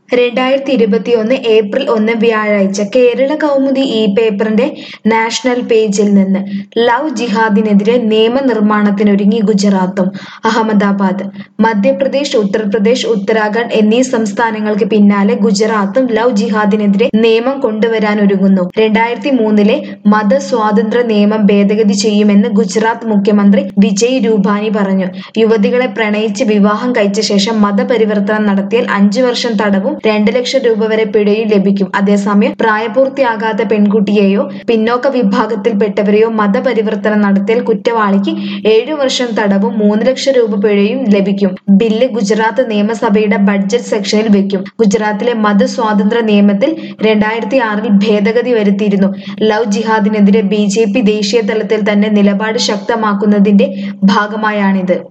2021 April 1 വ്യാഴാഴ്ച കേരള കൗമുദി ഈ പേപ്പറിന്റെ നാഷണൽ പേജിൽ നിന്ന് ലവ് ജിഹാദിനെതിരെ നിയമനിർമ്മാണത്തിനൊരുങ്ങി ഗുജറാത്തും. അഹമ്മദാബാദ്. മധ്യപ്രദേശ്, ഉത്തർപ്രദേശ്, ഉത്തരാഖണ്ഡ് എന്നീ സംസ്ഥാനങ്ങൾക്ക് പിന്നാലെ ഗുജറാത്തും ലവ് ജിഹാദിനെതിരെ നിയമം കൊണ്ടുവരാനൊരുങ്ങുന്നു. 2003 മതസ്വാതന്ത്ര്യ നിയമം ഭേദഗതി ചെയ്യുമെന്ന് ഗുജറാത്ത് മുഖ്യമന്ത്രി വിജയ് രൂപാനി പറഞ്ഞു. യുവതികളെ പ്രണയിച്ച് വിവാഹം കഴിച്ച ശേഷം മതപരിവർത്തനം നടത്തിയാൽ 5 വർഷം തടവും 2 ലക്ഷം രൂപ വരെ പിഴയും ലഭിക്കും. അതേസമയം പ്രായപൂർത്തിയാകാത്ത പെൺകുട്ടിയെയോ പിന്നോക്ക വിഭാഗത്തിൽപ്പെട്ടവരെയോ മതപരിവർത്തനം നടത്തിയാൽ കുറ്റവാളിക്ക് 7 വർഷം തടവും 3 ലക്ഷം രൂപ പിഴയും ലഭിക്കും. ബില്ല് ഗുജറാത്ത് നിയമസഭയുടെ ബഡ്ജറ്റ് സെക്ഷനിൽ വെക്കും. ഗുജറാത്തിലെ മതസ്വാതന്ത്ര്യ നിയമത്തിൽ 2006 ഭേദഗതി വരുത്തിയിരുന്നു. ലവ് ജിഹാദിനെതിരെ BJP ദേശീയ തലത്തിൽ തന്നെ നിലപാട് ശക്തമാക്കുന്നതിന്റെ ഭാഗമായാണിത്.